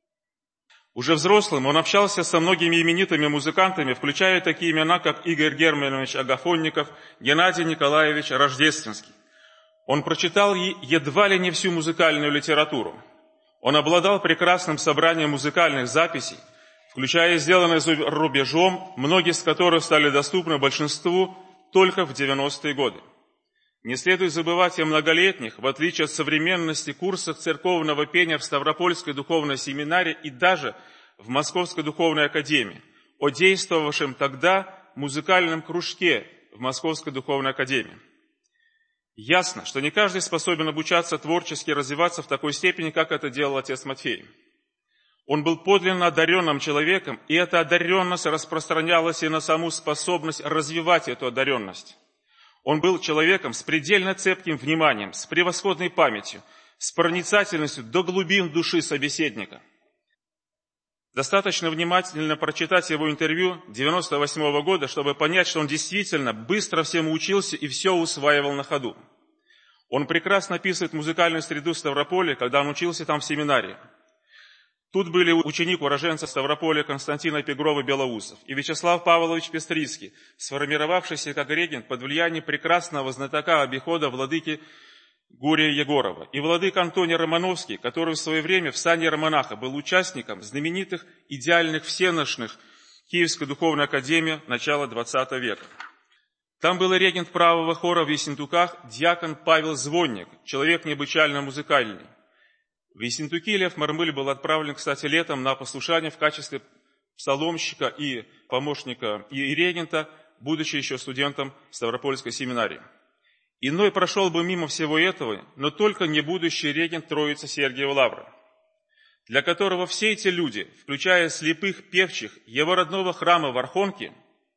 Уже взрослым он общался со многими именитыми музыкантами, включая такие имена, как Игорь Германович Агафонников, Геннадий Николаевич Рождественский. Он прочитал едва ли не всю музыкальную литературу. Он обладал прекрасным собранием музыкальных записей, включая сделанные за рубежом, многие из которых стали доступны большинству только в девяностые годы. Не следует забывать о многолетних, в отличие от современности, курсах церковного пения в Ставропольской духовной семинарии и даже в Московской духовной академии, о действовавшем тогда музыкальном кружке в Московской духовной академии. Ясно, что не каждый способен обучаться творчески развиваться в такой степени, как это делал отец Матфей. Он был подлинно одаренным человеком, и эта одаренность распространялась и на саму способность развивать эту одаренность. Он был человеком с предельно цепким вниманием, с превосходной памятью, с проницательностью до глубин души собеседника. Достаточно внимательно прочитать его интервью девяносто восьмого года, чтобы понять, что он действительно быстро всему учился и все усваивал на ходу. Он прекрасно описывает музыкальную среду Ставрополя, когда он учился там в семинарии. Тут были ученик уроженца Ставрополя Константина Пегрова-Белоусов и Вячеслав Павлович Пестрицкий, сформировавшийся как регент под влиянием прекрасного знатока обихода владыки Гурия Егорова, и владыка Антоний Романовский, который в свое время в сане романаха был участником знаменитых идеальных всенощных Киевской духовной академии начала двадцатого века. Там был регент правого хора в Ессентуках диакон Павел Звонник, человек необычайно музыкальный. В Ессентуки Лев Мармыль был отправлен, кстати, летом на послушание в качестве псаломщика и помощника и регента, будучи еще студентом Ставропольской семинарии. Иной прошел бы мимо всего этого, но только не будущий регент Троицы Сергиева Лавры, для которого все эти люди, включая слепых певчих его родного храма в Архонке,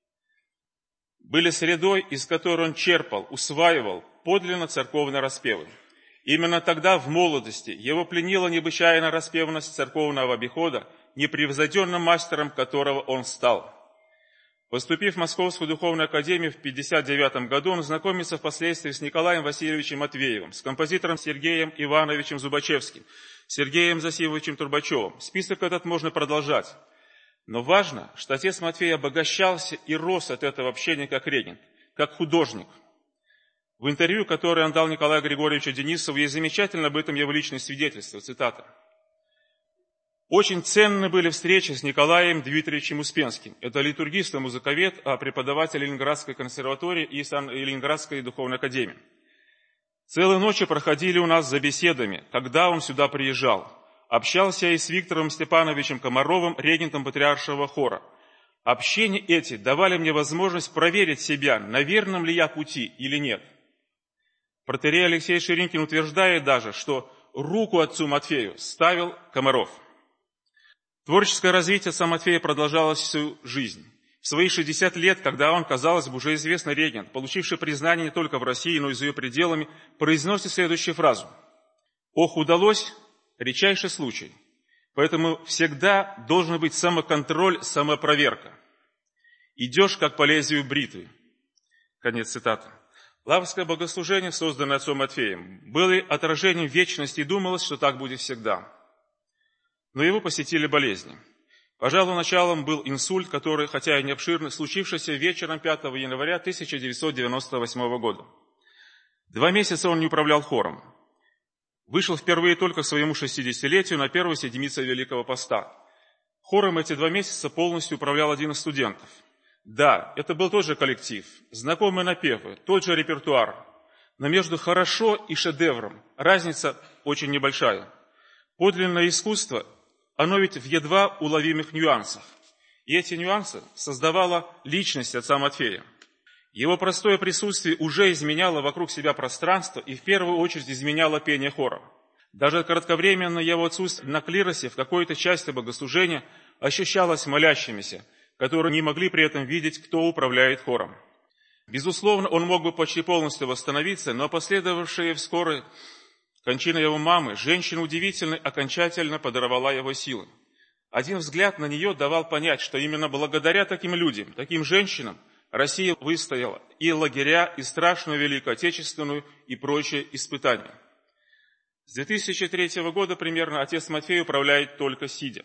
были средой, из которой он черпал, усваивал подлинно церковные распевы. Именно тогда, в молодости, его пленила необычайная распевность церковного обихода, непревзойденным мастером которого он стал. Поступив в Московскую духовную академию в пятьдесят девятом году, он знакомится впоследствии с Николаем Васильевичем Матвеевым, с композитором Сергеем Ивановичем Зубачевским, Сергеем Засимовичем Турбачевым. Список этот можно продолжать. Но важно, что отец Матфей обогащался и рос от этого общения как регент, как художник. В интервью, которое он дал Николаю Григорьевичу Денисову, есть замечательно об этом его личное свидетельство, цитата. «Очень ценны были встречи с Николаем Дмитриевичем Успенским. Это литургист и музыковед, а преподаватель Ленинградской консерватории и Ленинградской духовной академии. Целые ночи проходили у нас за беседами, когда он сюда приезжал. Общался я и с Виктором Степановичем Комаровым, регентом патриаршего хора. Общения эти давали мне возможность проверить себя, на верном ли я пути или нет. Протоиерей Алексей Ширинкин утверждает даже, что руку отцу Матфею ставил Комаров. Творческое развитие отца Матфея продолжалось всю жизнь. В свои шестьдесят лет, когда он, казалось бы, уже известный регент, получивший признание не только в России, но и за ее пределами, произносит следующую фразу. «Ох, удалось, редчайший случай. Поэтому всегда должен быть самоконтроль, самопроверка. Идешь, как по лезвию бритвы». Конец цитаты. Лаврское богослужение, созданное отцом Матфеем, было отражением вечности, и думалось, что так будет всегда. Но его посетили болезни. Пожалуй, началом был инсульт, который, хотя и не обширный, случившийся вечером пятого января тысяча девятьсот девяносто восьмого года. Два месяца он не управлял хором. Вышел впервые только к своему шестидесятилетию на первую седмицу Великого Поста. Хором эти два месяца полностью управлял один из студентов. Да, это был тот же коллектив, знакомые напевы, тот же репертуар. Но между хорошо и шедевром разница очень небольшая. Подлинное искусство, оно ведь в едва уловимых нюансах. И эти нюансы создавала личность отца Матфея. Его простое присутствие уже изменяло вокруг себя пространство и в первую очередь изменяло пение хора. Даже кратковременно его отсутствие на клиросе в какой-то части богослужения ощущалось молящимися, которые не могли при этом видеть, кто управляет хором. Безусловно, он мог бы почти полностью восстановиться, но последовавшая вскоре кончина его мамы, женщина удивительной, окончательно подорвала его силы. Один взгляд на нее давал понять, что именно благодаря таким людям, таким женщинам, Россия выстояла и лагеря, и страшную Великую Отечественную, и прочие испытания. С две тысячи третьего года примерно отец Матфей управляет только сидя.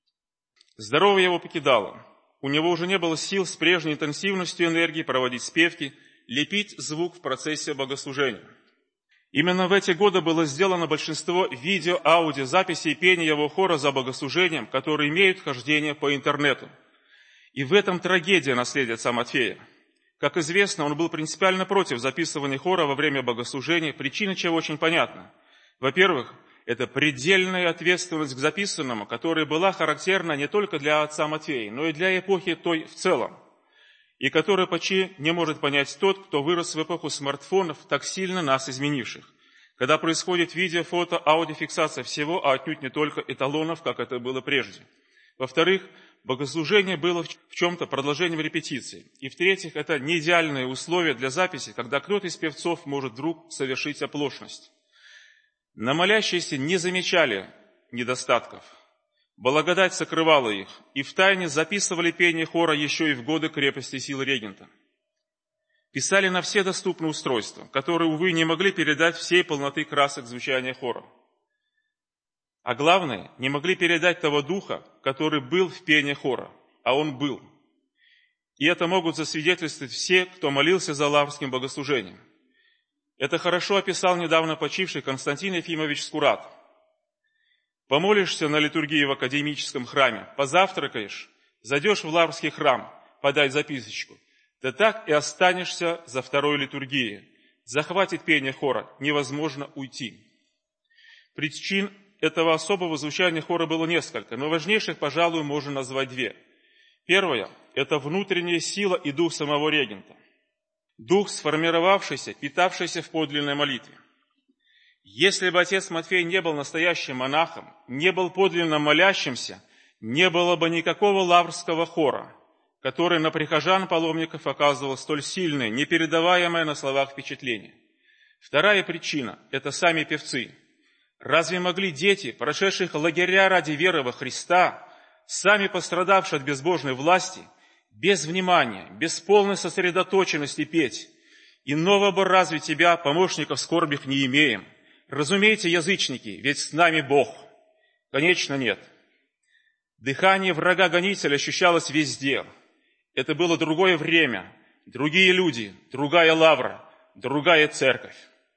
Здоровье его покидало. У него уже не было сил с прежней интенсивностью энергии проводить спевки, лепить звук в процессе богослужения. Именно в эти годы было сделано большинство видео-аудиозаписей пения его хора за богослужением, которые имеют хождение по интернету. И в этом трагедия наследия отца Матфея. Как известно, он был принципиально против записывания хора во время богослужения, причина чего очень понятна. Во-первых, это предельная ответственность к записанному, которая была характерна не только для отца Матфея, но и для эпохи той в целом, и которая почти не может понять тот, кто вырос в эпоху смартфонов, так сильно нас изменивших, когда происходит видео, фото, аудиофиксация всего, а отнюдь не только эталонов, как это было прежде. Во-вторых, богослужение было в чем-то продолжением репетиции. И в-третьих, это не идеальные условия для записи, когда кто-то из певцов может вдруг совершить оплошность. Но молящиеся не замечали недостатков. Благодать сокрывала их, и втайне записывали пение хора еще и в годы крепости сил регента. Писали на все доступные устройства, которые, увы, не могли передать всей полноты красок звучания хора. А главное, не могли передать того духа, который был в пении хора, а он был. И это могут засвидетельствовать все, кто молился за лаврским богослужением. Это хорошо описал недавно почивший Константин Ефимович Скурат. Помолишься на литургии в академическом храме, позавтракаешь, зайдешь в лаврский храм, подай записочку. Ты так и останешься за второй литургией. Захватит пение хора, невозможно уйти. Причин этого особого звучания хора было несколько, но важнейших, пожалуй, можно назвать две. Первое – это внутренняя сила и дух самого регента. Дух, сформировавшийся, питавшийся в подлинной молитве. Если бы отец Матфей не был настоящим монахом, не был подлинно молящимся, не было бы никакого лаврского хора, который на прихожан-паломников оказывал столь сильное, непередаваемое на словах впечатление. Вторая причина – это сами певцы. Разве могли дети, прошедших лагеря ради веры во Христа, сами пострадавшие от безбожной власти, без внимания, без полной сосредоточенности петь? Иного бы разве тебя, помощников скорбих, не имеем? Разумеете, язычники, ведь с нами Бог. Конечно, нет. Дыхание врага-гонителя ощущалось везде. Это было другое время, другие люди, другая лавра, другая церковь.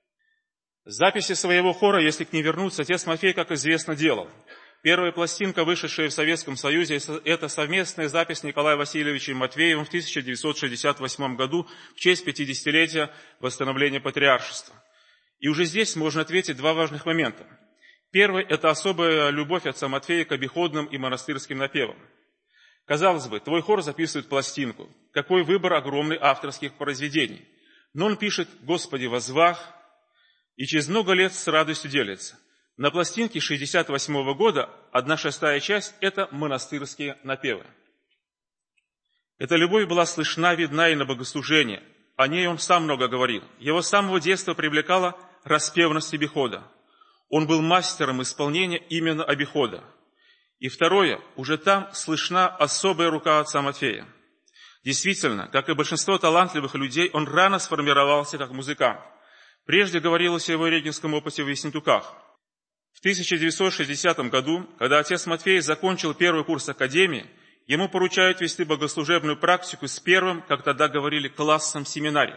Записи своего хора, если к ней вернуться, отец Матфей, как известно, делал. Первая пластинка, вышедшая в Советском Союзе, это совместная запись с Николаем Васильевичем Матфеевым в тысяча девятьсот шестьдесят восьмом году в честь пятидесятилетия восстановления патриаршества. И уже здесь можно ответить два важных момента. Первый – это особая любовь отца Матфея к обиходным и монастырским напевам. Казалось бы, твой хор записывает пластинку. Какой выбор огромный авторских произведений. Но он пишет «Господи, возвах» и через много лет с радостью делится. На пластинке шестьдесят восьмого года одна шестая часть – это монастырские напевы. Эта любовь была слышна, видна и на богослужении. О ней он сам много говорил. Его с самого детства привлекала распевность обихода. Он был мастером исполнения именно обихода. И второе, уже там слышна особая рука отца Матфея. Действительно, как и большинство талантливых людей, он рано сформировался как музыкант. Прежде говорилось о его регенском опыте в Ессентуках. В тысяча девятьсот шестидесятом году, когда отец Матфей закончил первый курс академии, ему поручают вести богослужебную практику с первым, как тогда говорили, классом семинарии.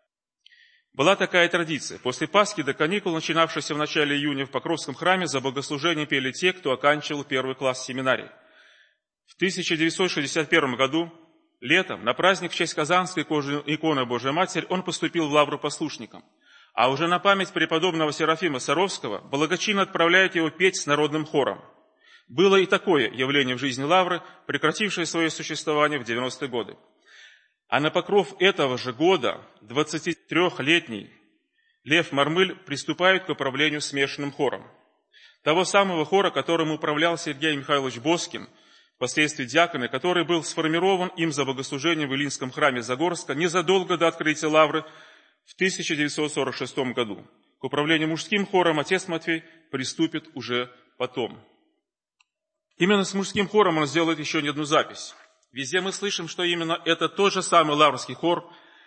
Была такая традиция. После Пасхи до каникул, начинавшейся в начале июня в Покровском храме, за богослужение пели те, кто оканчивал первый класс семинарии. В тысяча девятьсот шестьдесят первом году, летом, на праздник в честь Казанской иконы Божией Матери, он поступил в лавру послушником. А уже на память преподобного Серафима Саровского благочинно отправляют его петь с народным хором. Было и такое явление в жизни лавры, прекратившее свое существование в девяностые годы. А на покров этого же года двадцатитрёхлетний Лев Мармыль приступает к управлению смешанным хором. Того самого хора, которым управлял Сергей Михайлович Боскин, впоследствии диакон, который был сформирован им за богослужение в Илинском храме Загорска незадолго до открытия лавры в тысяча девятьсот сорок шестом году. К управлению мужским хором отец Матфей приступит уже потом. Именно с мужским хором он сделает еще не одну запись. Везде мы слышим, что именно это тот же самый лаврский хор,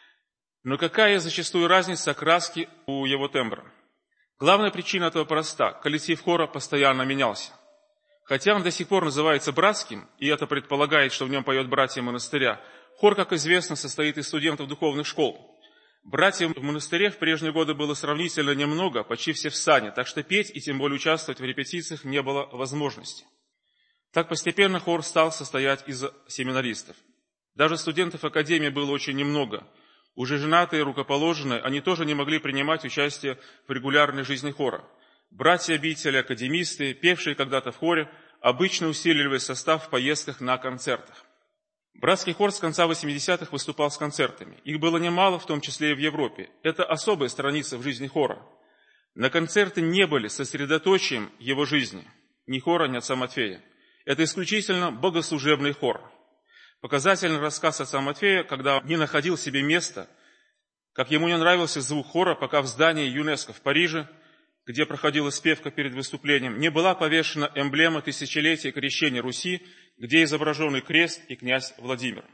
но какая зачастую разница окраски у его тембра? Главная причина этого проста. Коллектив хора постоянно менялся. Хотя он до сих пор называется братским, и это предполагает, что в нем поет братья монастыря, хор, как известно, состоит из студентов духовных школ. Братьев в монастыре в прежние годы было сравнительно немного, почти все в сане, так что петь и тем более участвовать в репетициях не было возможности. Так постепенно хор стал состоять из семинаристов. Даже студентов академии было очень немного. Уже женатые, рукоположенные, они тоже не могли принимать участие в регулярной жизни хора. Братья-обители, академисты, певшие когда-то в хоре, обычно усиливали состав в поездках на концертах. Братский хор с конца восьмидесятых выступал с концертами. Их было немало, в том числе и в Европе. Это особая страница в жизни хора. На концерты не были сосредоточием его жизни. Ни хора, ни отца Матфея. Это исключительно богослужебный хор. Показательный рассказ отца Матфея, когда не находил себе места, как ему не нравился звук хора, пока в здании ЮНЕСКО в Париже, где проходила спевка перед выступлением, не была повешена эмблема тысячелетия крещения Руси, где изображены крест и князь Владимир.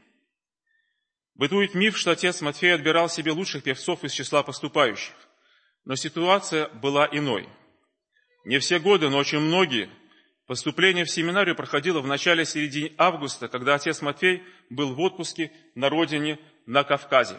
Бытует миф, что отец Матфей отбирал себе лучших певцов из числа поступающих. Но ситуация была иной. Не все годы, но очень многие. Поступление в семинарию проходило в начале-середине августа, когда отец Матфей был в отпуске на родине на Кавказе.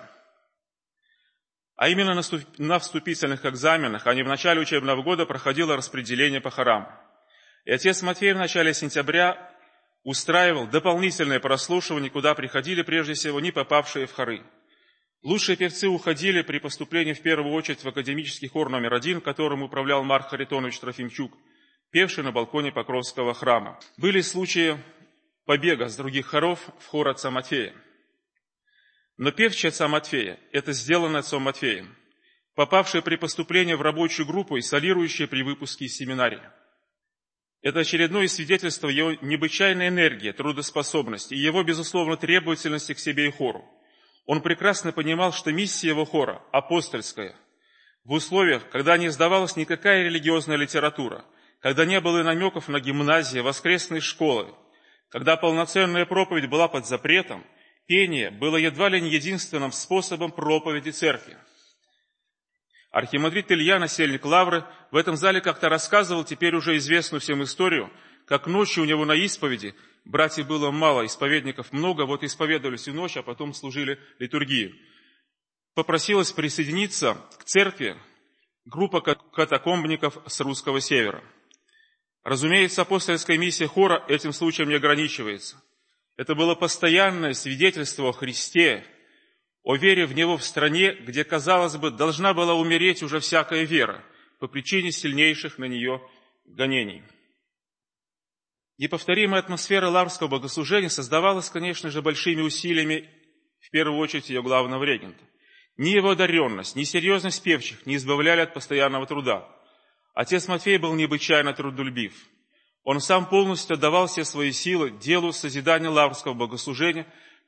А именно на вступительных экзаменах, а не в начале учебного года, проходило распределение по хорам. И отец Матфей в начале сентября устраивал дополнительное прослушивание, куда приходили прежде всего не попавшие в хоры. Лучшие певцы уходили при поступлении в первую очередь в академический хор номер один, которым управлял Марк Харитонович Трофимчук, певший на балконе Покровского храма. Были случаи побега с других хоров в хор отца Матфея. Но певчий отца Матфея – это сделано отцом Матфеем, попавшие при поступлении в рабочую группу и солирующие при выпуске из семинарии. Это очередное свидетельство его необычайной энергии, трудоспособности и его, безусловно, требовательности к себе и хору. Он прекрасно понимал, что миссия его хора апостольская. В условиях, когда не издавалась никакая религиозная литература, когда не было и намеков на гимназии, воскресные школы, когда полноценная проповедь была под запретом, пение было едва ли не единственным способом проповеди церкви. Архимандрит Илья, насельник Лавры, в этом зале как-то рассказывал теперь уже известную всем историю, как ночью у него на исповеди, братьев было мало, исповедников много, вот исповедовали всю ночь, а потом служили литургию. Попросилась присоединиться к церкви группа катакомбников с русского севера. Разумеется, апостольская миссия хора этим случаем не ограничивается. Это было постоянное свидетельство о Христе, о вере в Него в стране, где, казалось бы, должна была умереть уже всякая вера по причине сильнейших на нее гонений. Неповторимая атмосфера лаврского богослужения создавалась, конечно же, большими усилиями, в первую очередь, ее главного регента. Ни его одаренность, ни серьезность певчих не избавляли от постоянного труда. Отец Матфей был необычайно трудолюбив. Он сам полностью отдавал все свои силы делу созидания лаврского богослужения,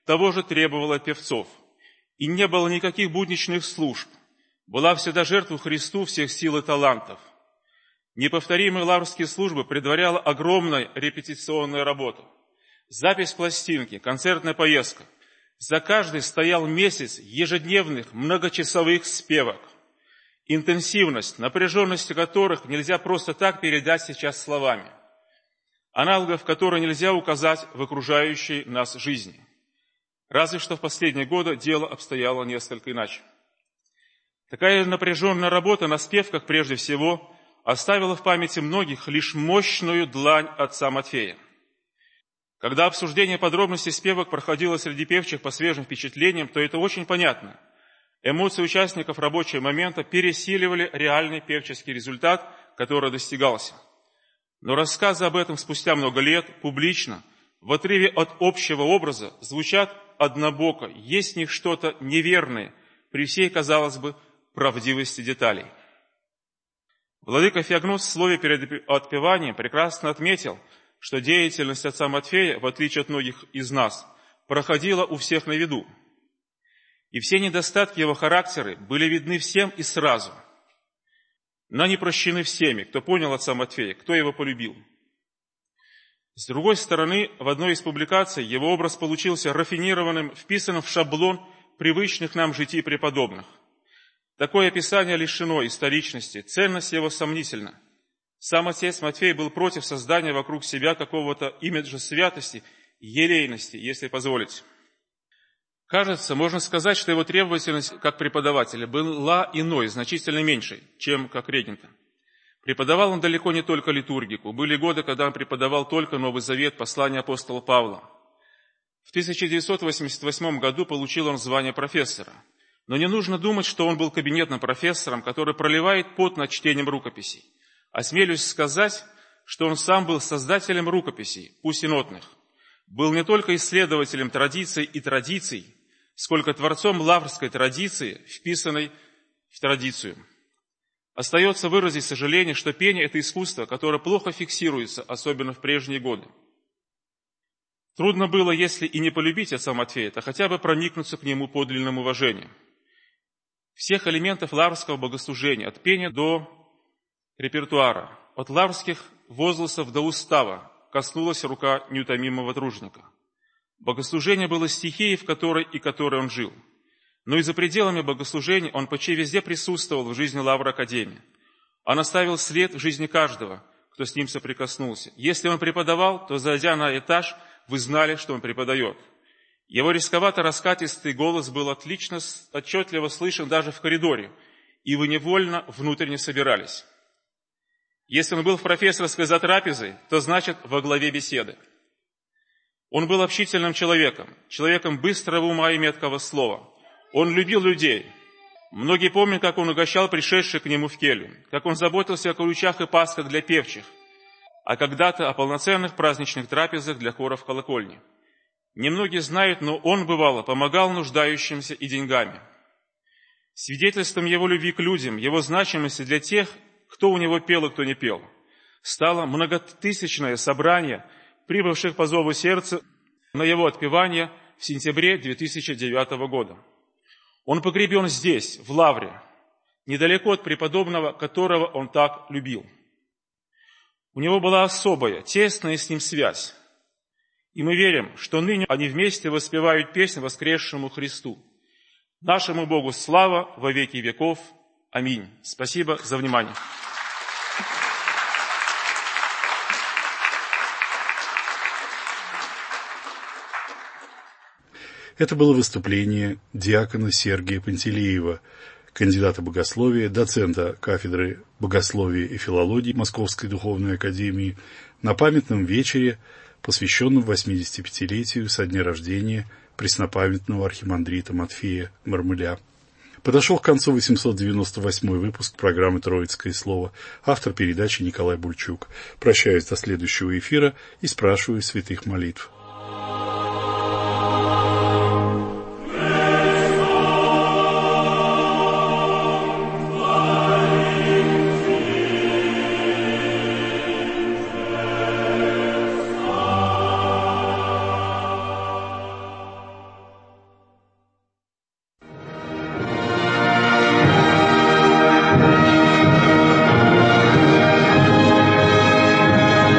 того же требовала от певцов. И не было никаких будничных служб. Была всегда жертва Христу всех сил и талантов. Неповторимые лаврские службы предваряла огромная репетиционная работа. Запись пластинки, концертная поездка. За каждой стоял месяц ежедневных многочасовых спевок. Интенсивность, напряженность которых нельзя просто так передать сейчас словами. Аналогов, которые нельзя указать в окружающей нас жизни. Разве что в последние годы дело обстояло несколько иначе. Такая напряженная работа на спевках прежде всего оставила в памяти многих лишь мощную длань отца Матфея. Когда обсуждение подробностей спевок проходило среди певчих по свежим впечатлениям, то это очень понятно. Эмоции участников рабочего момента пересиливали реальный певческий результат, который достигался. Но рассказы об этом спустя много лет, публично, в отрыве от общего образа, звучат однобоко, есть в них что-то неверное, при всей, казалось бы, правдивости деталей. Владыка Феогнус в слове перед отпеванием прекрасно отметил, что деятельность отца Матфея, в отличие от многих из нас, проходила у всех на виду. И все недостатки его характера были видны всем и сразу. Но они прощены всеми, кто понял отца Матфея, кто его полюбил. С другой стороны, в одной из публикаций его образ получился рафинированным, вписанным в шаблон привычных нам житий преподобных. Такое описание лишено историчности, ценность его сомнительна. Сам отец Матфей был против создания вокруг себя какого-то имиджа святости, елейности, если позволить. Кажется, можно сказать, что его требовательность как преподавателя была иной, значительно меньшей, чем как регента. Преподавал он далеко не только литургику. Были годы, когда он преподавал только Новый Завет, послание апостола Павла. В тысяча девятьсот восемьдесят восьмом году получил он звание профессора. Но не нужно думать, что он был кабинетным профессором, который проливает пот над чтением рукописей. Осмелюсь сказать, что он сам был создателем рукописей, пусть и нотных. Был не только исследователем традиций и традиций, сколько творцом лаврской традиции, вписанной в традицию. Остается выразить сожаление, что пение – это искусство, которое плохо фиксируется, особенно в прежние годы. Трудно было, если и не полюбить отца Матфея, то хотя бы проникнуться к нему подлинным уважением. Всех элементов лаврского богослужения, от пения до репертуара, от лаврских возгласов до устава, коснулась рука неутомимого труженика. Богослужение было стихией, в которой и которой он жил. Но и за пределами богослужения он почти везде присутствовал в жизни Лавры Академии. Он оставил след в жизни каждого, кто с ним соприкоснулся. Если он преподавал, то, зайдя на этаж, вы знали, что он преподает. Его рисковато-раскатистый голос был отлично, отчетливо слышен даже в коридоре, и вы невольно внутренне собирались. Если он был в профессорской за трапезой, то значит во главе беседы. Он был общительным человеком, человеком быстрого ума и меткого слова. Он любил людей. Многие помнят, как он угощал пришедших к нему в келью, как он заботился о ключах и пасках для певчих, а когда-то о полноценных праздничных трапезах для хоров колокольни. Немногие знают, но он, бывало, помогал нуждающимся и деньгами. Свидетельством его любви к людям, его значимости для тех, кто у него пел и кто не пел, стало многотысячное собрание прибывших по зову сердца на его отпевание в сентябре две тысячи девятого года. Он погребен здесь, в Лавре, недалеко от преподобного, которого он так любил. У него была особая, тесная с ним связь. И мы верим, что ныне они вместе воспевают песнь воскресшему Христу. Нашему Богу слава во веки веков. Аминь. Спасибо за внимание. Это было выступление диакона Сергия Пантелеева, кандидата богословия, доцента кафедры богословия и филологии Московской духовной академии, на памятном вечере, посвященном восьмидесятипятилетию со дня рождения преснопамятного архимандрита Матфея Мармыля. Подошел к концу восемьсот девяносто восьмой выпуск программы «Троицкое слово». Автор передачи Николай Бульчук. Прощаюсь до следующего эфира и спрашиваю святых молитв.